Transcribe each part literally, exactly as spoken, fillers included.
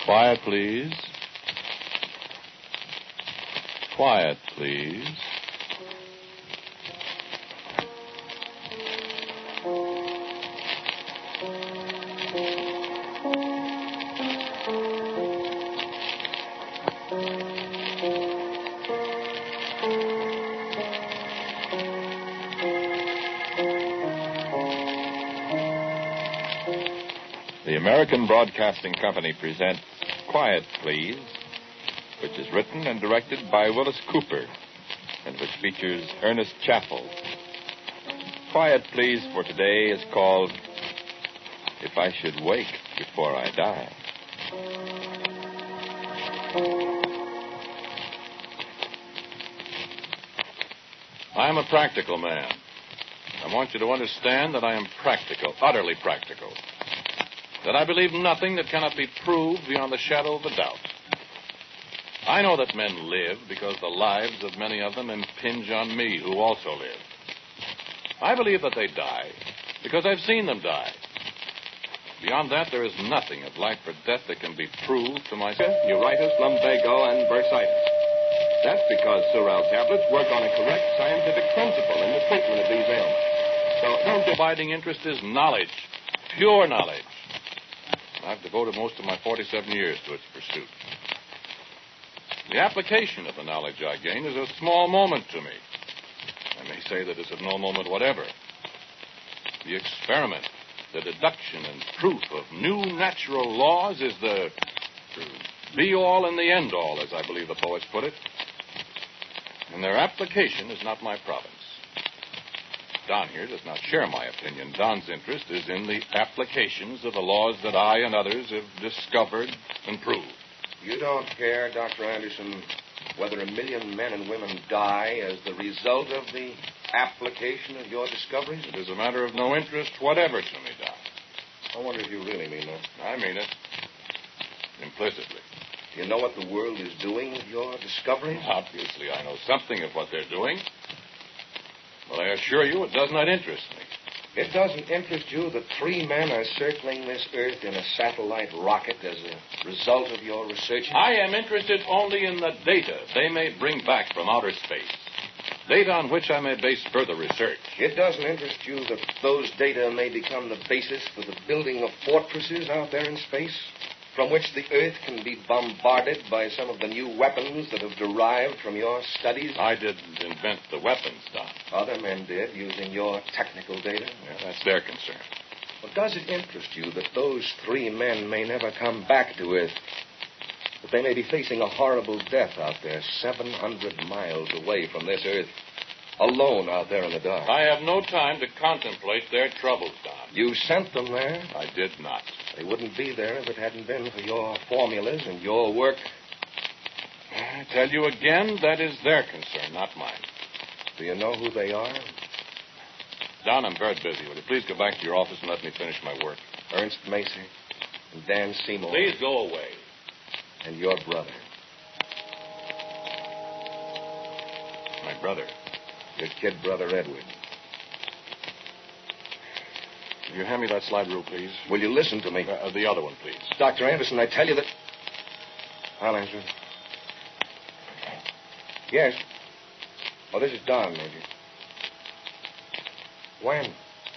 Quiet, please. Quiet, please. The American Broadcasting Company presents Quiet, Please, which is written and directed by Willis Cooper, and which features Ernest Chappell. Quiet, Please for today is called If I Should Wake Before I Die. I am a practical man. I want you to understand that I am practical, utterly practical. That I believe nothing that cannot be proved beyond the shadow of a doubt. I know that men live because the lives of many of them impinge on me, who also live. I believe that they die because I've seen them die. Beyond that, there is nothing of life or death that can be proved to myself. Neuritis, lumbago, and bursitis. That's because Sural tablets work on a correct scientific principle in the treatment of these ailments. So, no abiding interest is knowledge, pure knowledge. I've devoted most of my forty-seven years to its pursuit. The application of the knowledge I gain is a small moment to me. I may say that it's of no moment whatever. The experiment, the deduction and proof of new natural laws is the be-all and the end-all, as I believe the poets put it. And their application is not my province. Don here does not share my opinion. Don's interest is in the applications of the laws that I and others have discovered and proved. You don't care, Doctor Anderson, whether a million men and women die as the result of the application of your discoveries? It is a matter of no interest whatever to me, Don. I wonder if you really mean that. I mean it. Implicitly. Do you know what the world is doing with your discoveries? Obviously, I know something of what they're doing. But I assure you it does not interest me. It doesn't interest you that three men are circling this Earth in a satellite rocket as a result of your research? I am interested only in the data they may bring back from outer space. Data on which I may base further research. It doesn't interest you that those data may become the basis for the building of fortresses out there in space, from which the Earth can be bombarded by some of the new weapons that have derived from your studies? I didn't invent the weapons, Don. Other men did, using your technical data. Yeah, that's their concern. Well, does it interest you that those three men may never come back to Earth? That they may be facing a horrible death out there, seven hundred miles away from this Earth, alone out there in the dark? I have no time to contemplate their troubles, Don. You sent them there? I did not. They wouldn't be there if it hadn't been for your formulas and your work. I tell you again, that is their concern, not mine. Do you know who they are? Don, I'm very busy. Will you please go back to your office and let me finish my work? Ernst Macy and Dan Seymour. Please go away. And your brother. My brother? Your kid brother, Edward. Will you hand me that slide rule, please? Will you listen to me? Uh, the other one, please. Doctor Anderson, I tell you that... I'll answer. Yes. Oh, this is Don, Major. When?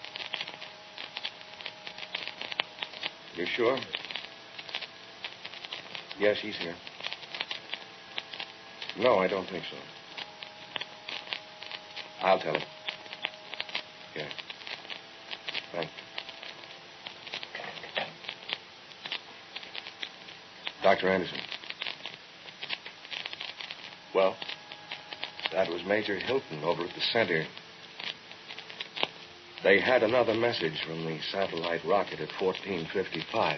You sure? Yes, he's here. No, I don't think so. I'll tell him. Yeah. Thank you. Doctor Anderson. Well? That was Major Hilton over at the center. They had another message from the satellite rocket at fourteen fifty-five.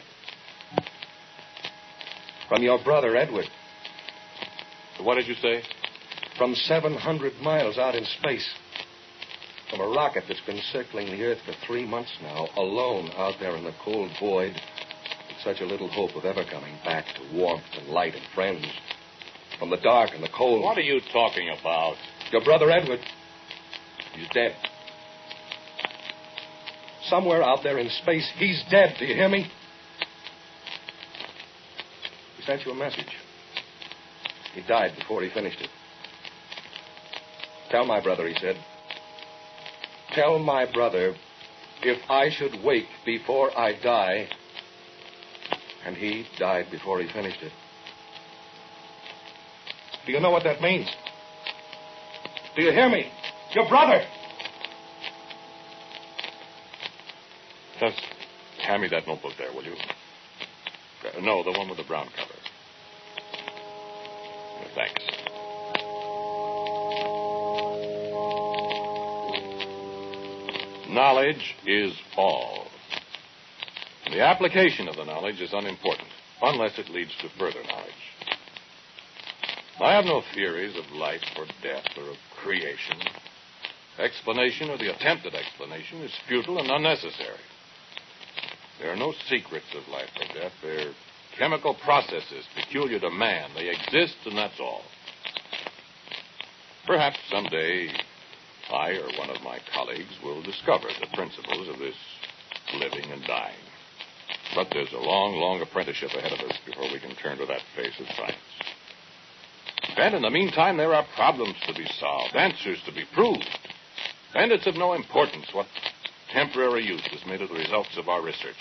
From your brother, Edward. What did you say? From seven hundred miles out in space. From a rocket that's been circling the Earth for three months now, alone out there in the cold void, with such a little hope of ever coming back to warmth and light and friends. From the dark and the cold. What are you talking about? Your brother Edward. He's dead. Somewhere out there in space, he's dead. Do you hear me? He sent you a message. He died before he finished it. Tell my brother, he said. Tell my brother, if I should wake before I die, and he died before he finished it. Do you know what that means? Do you hear me? Your brother! Just hand me that notebook there, will you? Uh, no, the one with the brown cover. Uh, thanks. Knowledge is all. The application of the knowledge is unimportant, unless it leads to further knowledge. I have no theories of life or death or of creation. Explanation or the attempt at explanation is futile and unnecessary. There are no secrets of life or death. They're chemical processes peculiar to man. They exist, and that's all. Perhaps someday I or one of my colleagues will discover the principles of this living and dying. But there's a long, long apprenticeship ahead of us before we can turn to that phase of science. And in the meantime, there are problems to be solved, answers to be proved. And it's of no importance what temporary use is made of the results of our researches.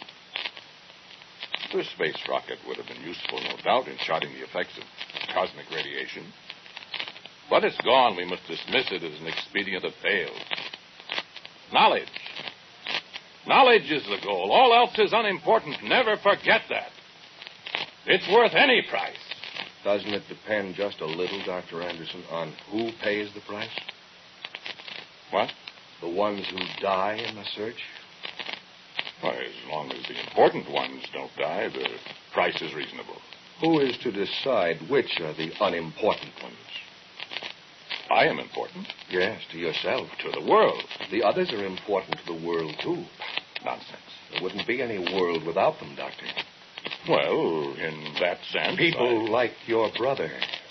The space rocket would have been useful, no doubt, in charting the effects of cosmic radiation. But it's gone. We must dismiss it as an expedient that failed. Knowledge. Knowledge is the goal. All else is unimportant. Never forget that. It's worth any price. Doesn't it depend just a little, Doctor Anderson, on who pays the price? What? The ones who die in the search? Why, as long as the important ones don't die, the price is reasonable. Who is to decide which are the unimportant ones? I am important. Yes, to yourself. To the world. The others are important to the world, too. Nonsense. There wouldn't be any world without them, Doctor. Well, in that sense... People I... like your brother.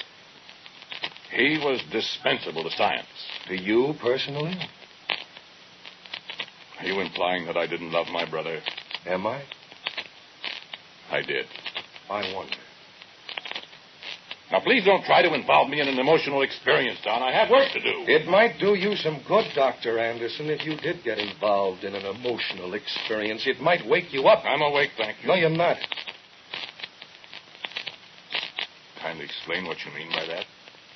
He was dispensable to science. To you, personally? Are you implying that I didn't love my brother? Am I? I did. I wonder. Now, please don't try to involve me in an emotional experience, Don. I have work to do. It might do you some good, Doctor Anderson, if you did get involved in an emotional experience. It might wake you up. I'm awake, thank you. No, you're not. Kindly explain what you mean by that.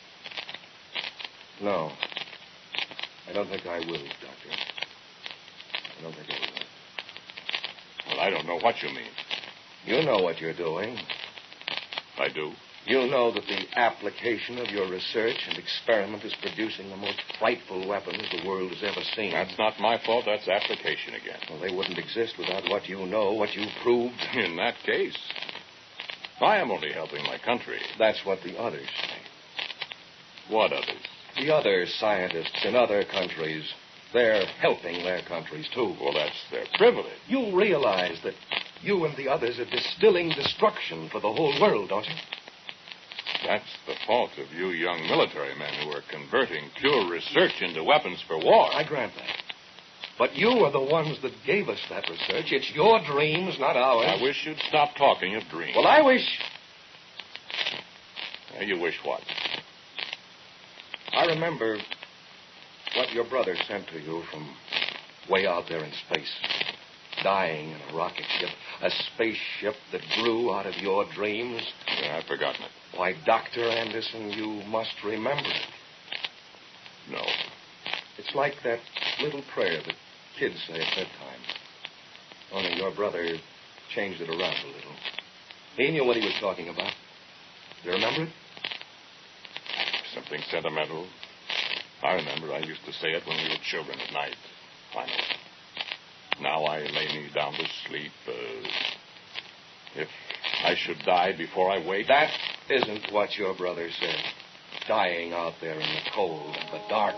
No. I don't think I will, Doctor. I don't think I will. Well, I don't know what you mean. You know what you're doing. I do. You know that the application of your research and experiment is producing the most frightful weapons the world has ever seen. That's not my fault. That's application again. Well, they wouldn't exist without what you know, what you've proved. In that case, I am only helping my country. That's what the others say. What others? The other scientists in other countries. They're helping their countries, too. Well, that's their privilege. You realize that you and the others are distilling destruction for the whole world, don't you? That's the fault of you young military men who are converting pure research into weapons for war. I grant that. But you are the ones that gave us that research. It's your dreams, not ours. I wish you'd stop talking of dreams. Well, I wish... Uh, you wish what? I remember what your brother sent to you from way out there in space. Dying in a rocket ship. A spaceship that grew out of your dreams. Yeah, I've forgotten it. Why, Doctor Anderson, you must remember it. No. It's like that little prayer that kids say at bedtime. Only your brother changed it around a little. He knew what he was talking about. Do you remember it? Something sentimental. I remember I used to say it when we were children at night. I know. Now I lay me down to sleep. Uh, if I should die before I wake... That isn't what your brother said. Dying out there in the cold and the dark.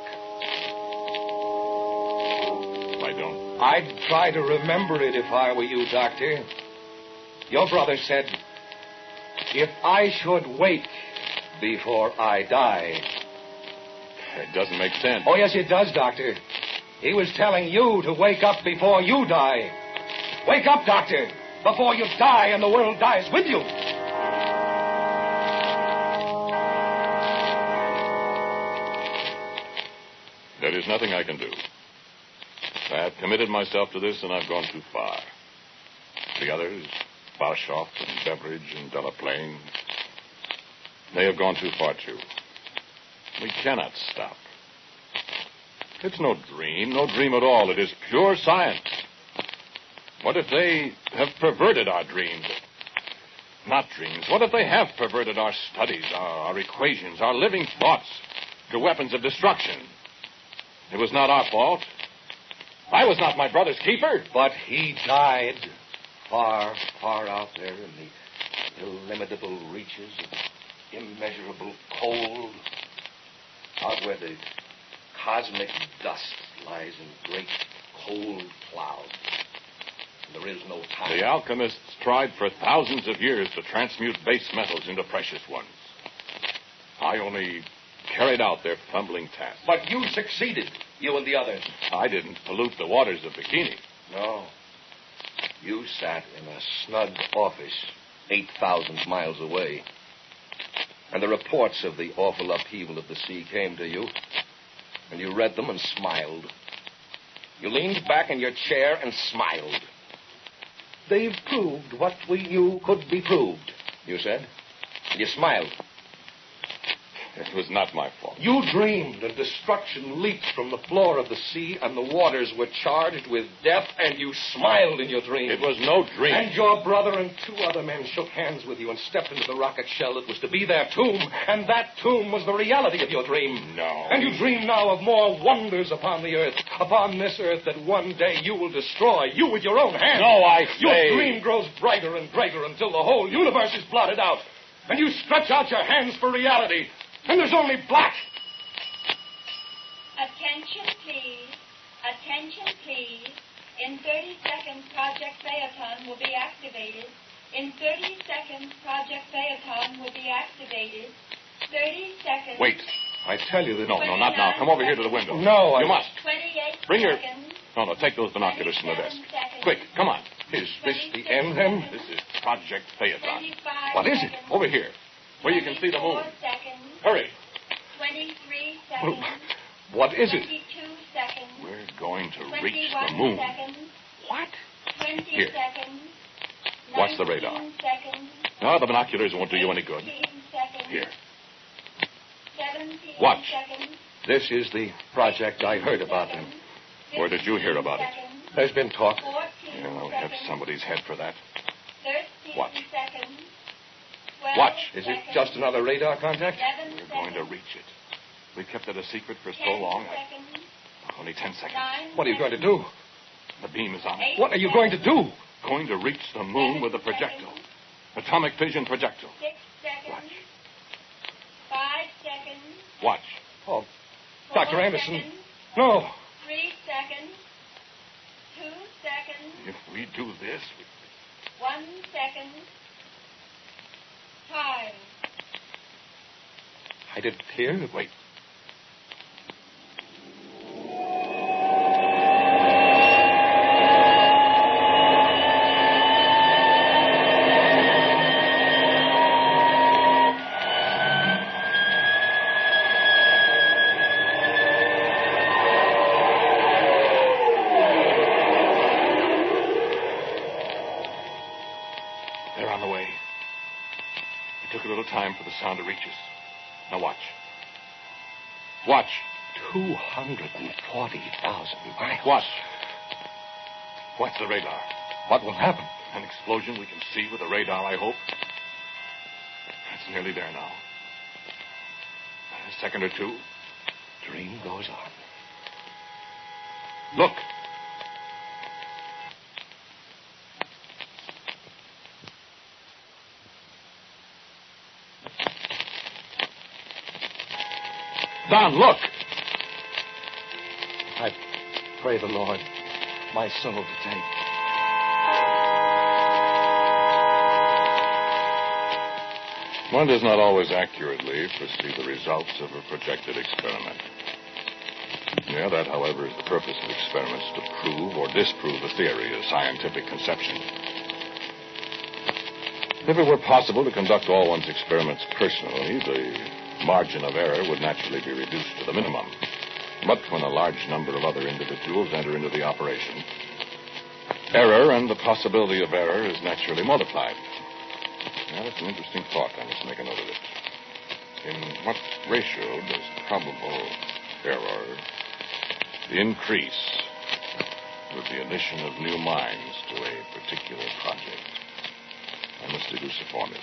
I don't... I'd try to remember it if I were you, Doctor. Your brother said, if I should wake before I die... It doesn't make sense. Oh, yes, it does, Doctor. He was telling you to wake up before you die. Wake up, Doctor, before you die and the world dies with you. There is nothing I can do. I have committed myself to this, and I've gone too far. The others, Barshoff and Beveridge and Delaplane, they have gone too far, too. We cannot stop. It's no dream, no dream at all. It is pure science. What if they have perverted our dreams? Not dreams. What if they have perverted our studies, our, our equations, our living thoughts to weapons of destruction? It was not our fault. I was not my brother's keeper. But he died far, far out there in the illimitable reaches of immeasurable cold, out where the cosmic dust lies in great cold clouds. There is no time. The alchemists tried for thousands of years to transmute base metals into precious ones. I only carried out their fumbling task. But you succeeded, you and the others. I didn't pollute the waters of Bikini. No. You sat in a snug office eight thousand miles away. And the reports of the awful upheaval of the sea came to you. And you read them and smiled. You leaned back in your chair and smiled. They've proved what we knew could be proved, you said. And you smiled. It was not my fault. You dreamed, and destruction leaped from the floor of the sea, and the waters were charged with death, and you smiled in your dream. It was no dream. And your brother and two other men shook hands with you and stepped into the rocket shell that was to be their tomb, and that tomb was the reality of your dream. No. And you dream now of more wonders upon the earth, upon this earth that one day you will destroy, you with your own hands. No, I say... Your dream grows brighter and brighter until the whole universe is blotted out, and you stretch out your hands for reality. And there's only black. Attention, please. Attention, please. In thirty seconds, Project Phaeton will be activated. In thirty seconds, Project Phaeton will be activated. thirty seconds. Wait. I tell you that... No, no, not now. Come over here to the window. No, I... You must. twenty-eight Bring your... seconds. No, no, take those binoculars from the desk. Seconds. Quick, come on. Is this the end, then? This is Project Phaeton. twenty-five What is it? seconds. Over here, where you can see the moon. twenty-four seconds. Hurry. twenty-three Well, seconds. what is it? twenty-two seconds. We're going to reach twenty-one the moon. seconds. What? twenty Here. seconds. Watch the radar. nineteen seconds. No, the binoculars won't do you any good. eighteen seconds. Here. seventeen Watch. seconds. This is the project I heard about, then. Where did you hear about it? Seconds. There's been talk. fourteen Yeah, we have seconds. somebody's head for that. thirteen Watch. seconds. twelve Watch. Is it seconds. just another radar contact? eleven We're going to seconds. reach it. We kept it a secret for so ten long. I... seconds. Only ten seconds. Nine What are you going to do? The beam is on it. Eight What are you going to do? Going to reach the moon with a projectile. Atomic fission projectile. Six seconds. Watch. Five seconds. Watch. Oh, Four Doctor Anderson. seconds. No. Three seconds. Two seconds. If we do this, we... One second. Time. I didn't hear. Wait. They're on the way. It took a little time for the sound to reach us. Now watch. Watch. two hundred forty thousand miles. Watch. Watch the radar. What will happen? An explosion we can see with the radar, I hope. It's nearly there now. A second or two. Dream goes on. Look. Don, look. I pray the Lord my soul to take. One does not always accurately foresee the results of a projected experiment. Yeah, that, however, is the purpose of experiments, to prove or disprove a theory, a scientific conception. If it were possible to conduct all one's experiments personally, the margin of error would naturally be reduced to the minimum. But when a large number of other individuals enter into the operation, error and the possibility of error is naturally multiplied. Now, that's an interesting thought. I must make a note of it. In what ratio does probable error increase with the addition of new minds to a particular project? I must deduce a formula.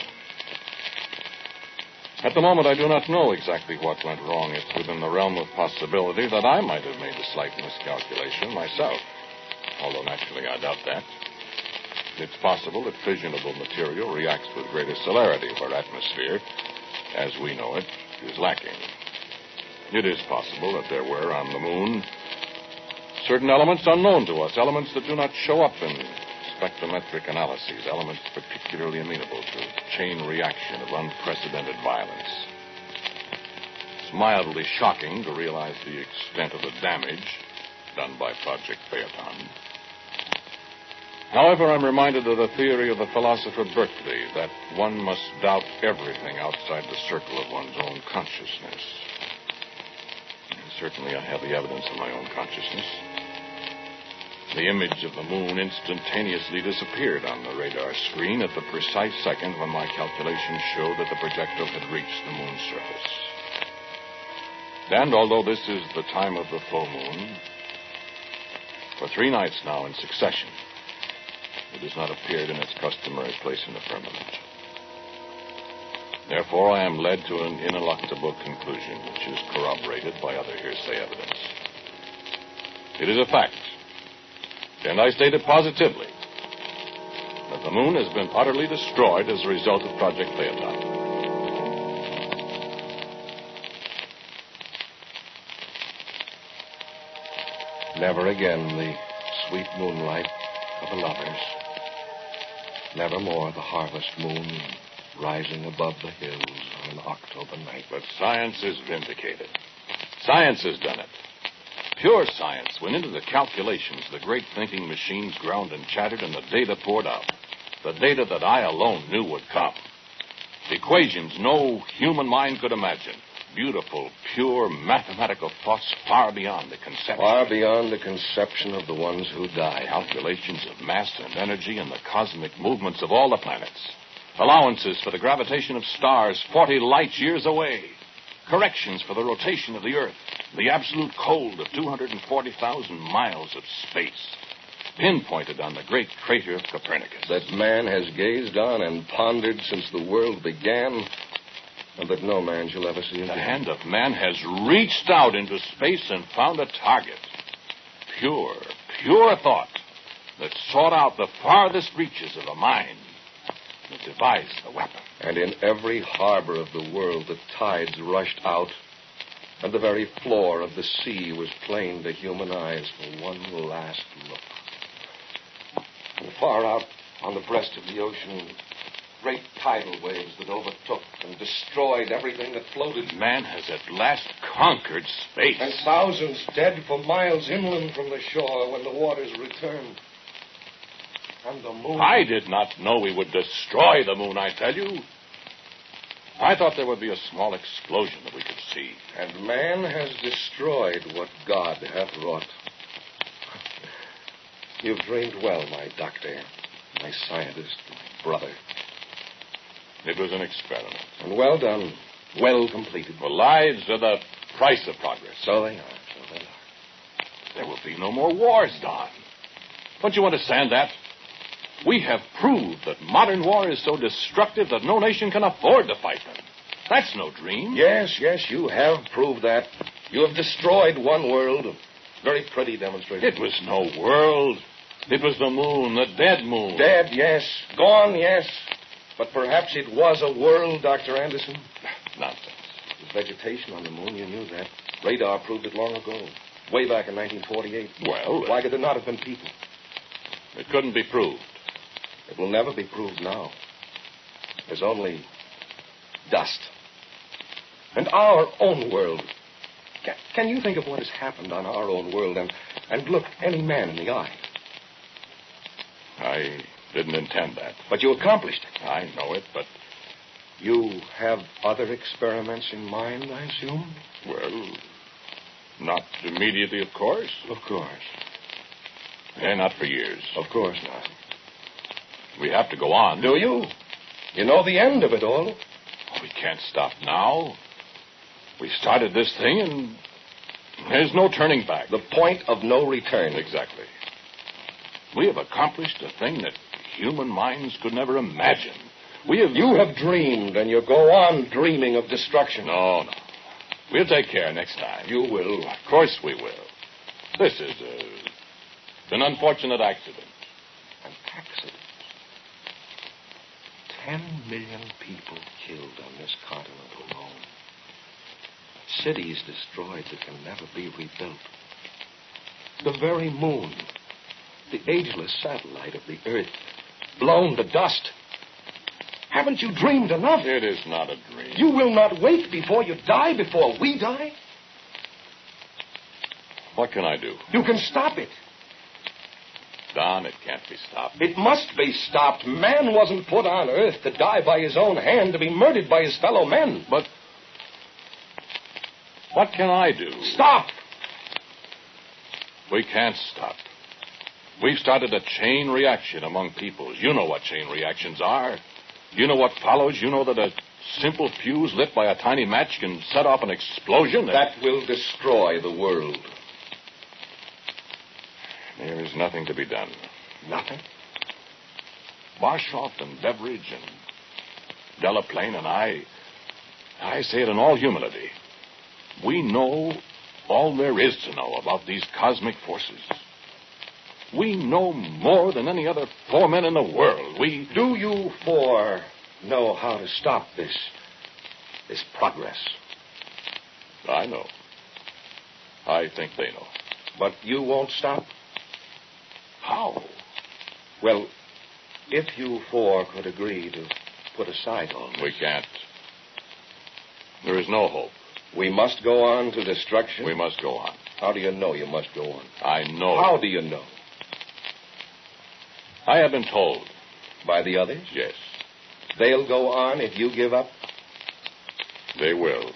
At the moment, I do not know exactly what went wrong. It's within the realm of possibility that I might have made a slight miscalculation myself, although naturally I doubt that. It's possible that fissionable material reacts with greater celerity where atmosphere, as we know it, is lacking. It is possible that there were on the moon certain elements unknown to us, elements that do not show up in spectrometric analyses, elements particularly amenable to chain reaction of unprecedented violence. It's mildly shocking to realize the extent of the damage done by Project Phaeton. However, I'm reminded of the theory of the philosopher Berkeley that one must doubt everything outside the circle of one's own consciousness. And certainly I have the evidence of my own consciousness. The image of the moon instantaneously disappeared on the radar screen at the precise second when my calculations showed that the projectile had reached the moon's surface. And although this is the time of the full moon, for three nights now in succession, it has not appeared in its customary place in the firmament. Therefore, I am led to an ineluctable conclusion, which is corroborated by other hearsay evidence. It is a fact, and I state it positively, that the moon has been utterly destroyed as a result of Project Phaeton. Never again the sweet moonlight of the lovers. Nevermore the harvest moon rising above the hills on an October night. But science is vindicated. Science has done it. Pure science went into the calculations, the great thinking machines ground and chattered, and the data poured out. The data that I alone knew would come. Equations no human mind could imagine. Beautiful, pure, mathematical thoughts far beyond the conception. Far beyond the conception of the ones who died. Calculations of mass and energy and the cosmic movements of all the planets. Allowances for the gravitation of stars forty light years away. Corrections for the rotation of the Earth. The absolute cold of two hundred forty thousand miles of space. Pinpointed on the great crater of Copernicus. That man has gazed on and pondered since the world began, and that no man shall ever see again. The hand of man has reached out into space and found a target. Pure, pure thought that sought out the farthest reaches of the mind that devised the weapon. And in every harbor of the world, the tides rushed out, and the very floor of the sea was plain to human eyes for one last look. And far out on the breast of the ocean, great tidal waves that overtook and destroyed everything that floated. Man has at last conquered space. And thousands dead for miles inland from the shore when the waters returned. And the moon... I did not know we would destroy the moon, I tell you. I thought there would be a small explosion that we could see. And man has destroyed what God hath wrought. You've dreamed well, my doctor, my scientist, my brother. It was an experiment. And well done. Well completed. The lives are the price of progress. So they are. So they are. There will be no more wars, Don. Don't you understand that? We have proved that modern war is so destructive that no nation can afford to fight them. That's no dream. Yes, yes, you have proved that. You have destroyed one world. Very pretty demonstration. It was no world. It was the moon, the dead moon. Dead, yes. Gone, yes. But perhaps it was a world, Doctor Anderson. Nonsense. There's vegetation on the moon, you knew that. Radar proved it long ago. Way back in nineteen forty-eight. Well... Why could there not have been people? It couldn't be proved. It will never be proved now. There's only dust. And our own world. Can, can you think of what has happened on our own world and, and look any man in the eye? I didn't intend that. But you accomplished it. I know it, but... You have other experiments in mind, I assume? Well, Not immediately, of course. Of course. And not for years. Of course not. We have to go on. Do you? You know the end of it all. We can't stop now. We started this thing, and there's no turning back. The point of no return. Exactly. We have accomplished a thing that human minds could never imagine. We have... You have dreamed, and you go on dreaming of destruction. No, no. We'll take care next time. You will. Of course we will. This is a, an unfortunate accident. An accident? Ten million people killed on this continent alone. Cities destroyed that can never be rebuilt. The very moon, the ageless satellite of the Earth, blown to dust. Haven't you dreamed enough? It is not a dream. You will not wake before you die, before we die? What can I do? You can stop it. Don, it can't be stopped. It must be stopped. Man wasn't put on Earth to die by his own hand, to be murdered by his fellow men. But what can I do? Stop! We can't stop. We've started a chain reaction among peoples. You know what chain reactions are. You know what follows. You know that a simple fuse lit by a tiny match can set off an explosion. That will destroy the world. There is nothing to be done. Nothing? Barshoff and Beveridge and Delaplane and I, I say it in all humility. We know all there is to know about these cosmic forces. We know more than any other four men in the world. We... Do you four know how to stop this, this progress? I know. I think they know. But you won't stop? How? Well, if you four could agree to put aside all this... We can't. There is no hope. We must go on to destruction? We must go on. How do you know you must go on? I know. How do you know? I have been told. By the others? Yes. They'll go on if you give up? They will.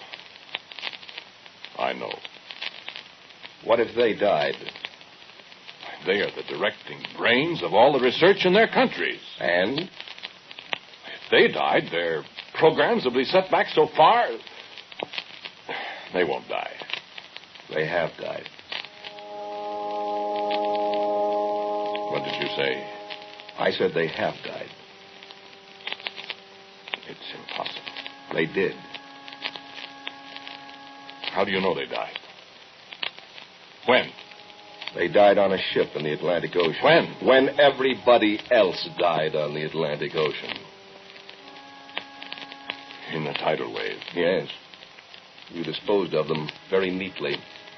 I know. What if they died? They are the directing brains of all the research in their countries. And? If they died, their programs will be set back so far. They won't die. They have died. What did you say? I said they have died. It's impossible. They did. How do you know they died? When? They died on a ship in the Atlantic Ocean. When? When everybody else died on the Atlantic Ocean. In the tidal wave. Yes. You disposed of them very neatly.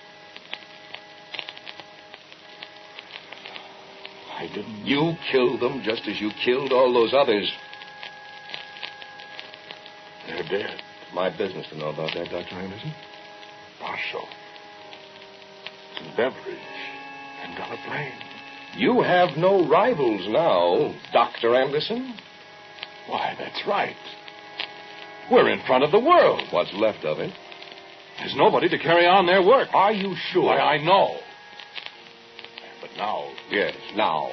I didn't... You killed them just as you killed all those others. They're dead. My business to know about that, Doctor Anderson. Marshall. And Beveridge. And Delaplane. You have no rivals now, Doctor Anderson. Why, that's right. We're in front of the world. What's left of it? There's nobody to carry on their work. Are you sure? Why, I know. But now... Yes, now.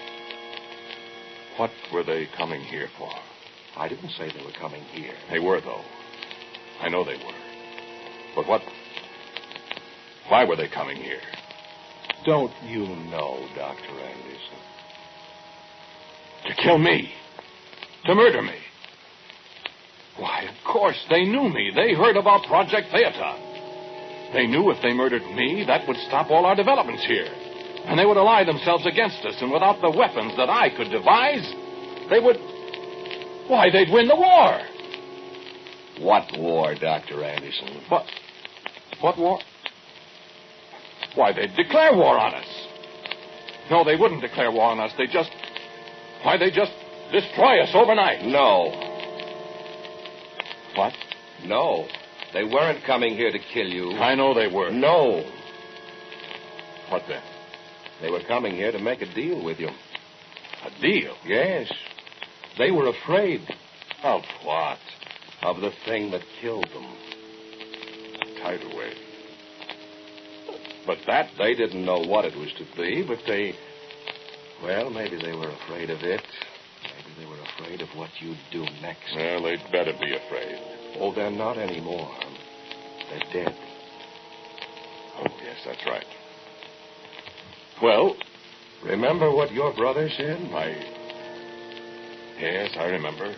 What were they coming here for? I didn't say they were coming here. They were, though. I know they were. But what... Why were they coming here? Don't you know, Doctor Anderson? To kill me. To murder me. Why, of course, they knew me. They heard about Project Phaeton. They knew if they murdered me, that would stop all our developments here. And they would ally themselves against us, and without the weapons that I could devise, they would... Why, they'd win the war. What war, Doctor Anderson? What? What war? Why, they'd declare war on us. No, they wouldn't declare war on us. They'd just... Why, they'd just destroy us overnight. No. What? No. They weren't coming here to kill you. I know they were. No. What then? They were coming here to make a deal with you. A deal? Yes. They were afraid. Of what? Of the thing that killed them. Tidal wave. But that... They didn't know what it was to be, but they... Well, maybe they were afraid of it. Maybe they were afraid of what you'd do next. Well, they'd better be afraid. Oh, they're not anymore. They're dead. Oh, yes, that's right. Well... Remember what your brother said? I... Yes, I remember.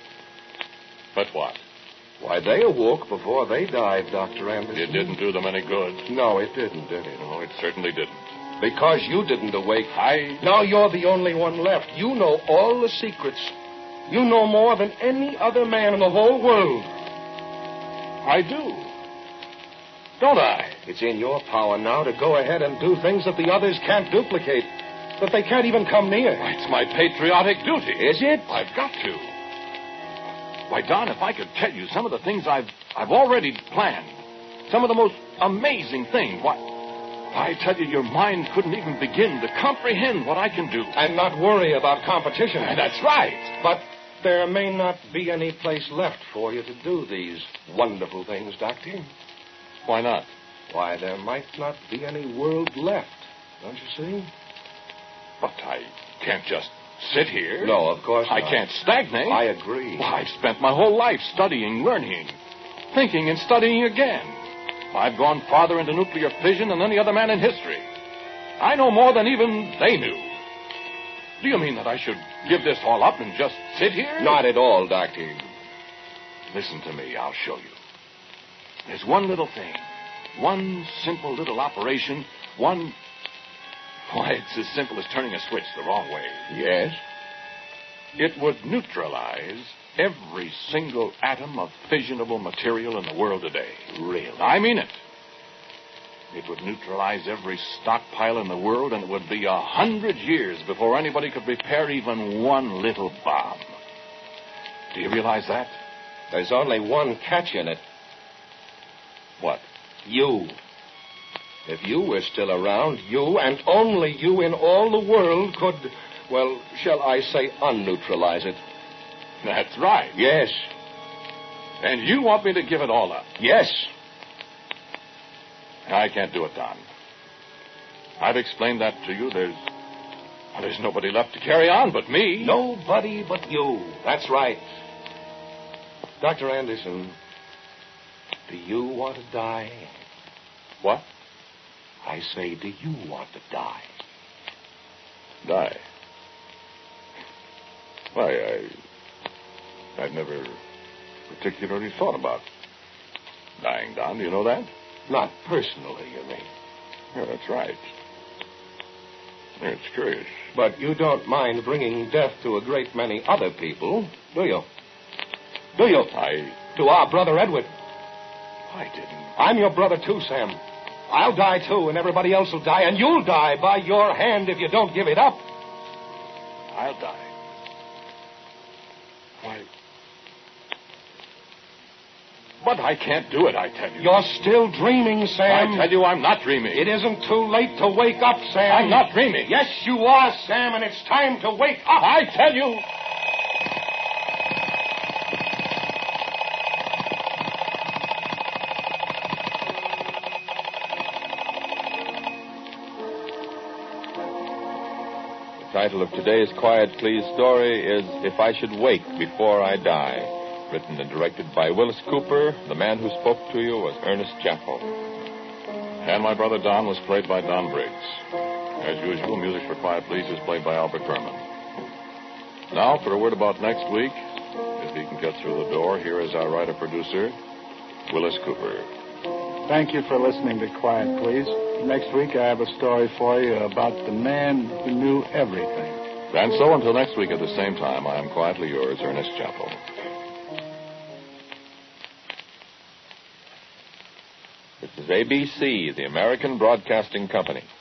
But what? Why, they awoke before they died, Doctor Anderson. It didn't do them any good. No, it didn't, did it? No, it certainly didn't. Because you didn't awake. I... Now you're the only one left. You know all the secrets. You know more than any other man in the whole world. I do. Don't I? It's in your power now to go ahead and do things that the others can't duplicate, that they can't even come near. It's my patriotic duty. Is it? I've got to. Why, Don, if I could tell you some of the things I've I've already planned, some of the most amazing things, why, I tell you, your mind couldn't even begin to comprehend what I can do. And not worry about competition. That's right. But there may not be any place left for you to do these wonderful things, Doctor. Why not? Why, there might not be any world left, don't you see? But I can't just sit here. No, of course I not. can't stagnate. I agree. Well, I've spent my whole life studying, learning, thinking and studying again. I've gone farther into nuclear fission than any other man in history. I know more than even they knew. Do you mean that I should give this all up and just sit here? Not at all, Doctor. Listen to me. I'll show you. There's one little thing. One simple little operation. One... Why, it's as simple as turning a switch the wrong way. Yes? It would neutralize every single atom of fissionable material in the world today. Really? I mean it. It would neutralize every stockpile in the world, and it would be a hundred years before anybody could prepare even one little bomb. Do you realize that? There's only one catch in it. What? You. If you were still around, you and only you in all the world could, well, shall I say, unneutralize it. That's right. Yes. And you want me to give it all up? Yes. I can't do it, Don. I've explained that to you. There's... Well, there's nobody left to carry on but me. Nobody but you. That's right. Doctor Anderson, do you want to die? What? I say, do you want to die? Die? Why, I... I've never particularly thought about dying, Don. Do you know that? Not personally, you mean? Yeah, that's right. Yeah, it's curious. But you don't mind bringing death to a great many other people, do you? Do you? I... To our brother Edward. I didn't. I'm your brother, too, Sam. I'll die, too, and everybody else will die, and you'll die by your hand if you don't give it up. I'll die. Why... But I can't do it, I tell you. You're still dreaming, Sam. I tell you, I'm not dreaming. It isn't too late to wake up, Sam. I'm not dreaming. Yes, you are, Sam, and it's time to wake up. I tell you... The title of today's Quiet Please story is If I Should Wake Before I Die. Written and directed by Willis Cooper. The man who spoke to you was Ernest Chappell. And my brother Don was played by Don Briggs. As usual, music for Quiet Please is played by Albert Berman. Now, for a word about next week, if he can get through the door, here is our writer-producer, Willis Cooper. Thank you for listening to Quiet Please. Next week, I have a story for you about the man who knew everything. And so, until next week at the same time, I am quietly yours, Ernest Chappell. This is A B C, the American Broadcasting Company.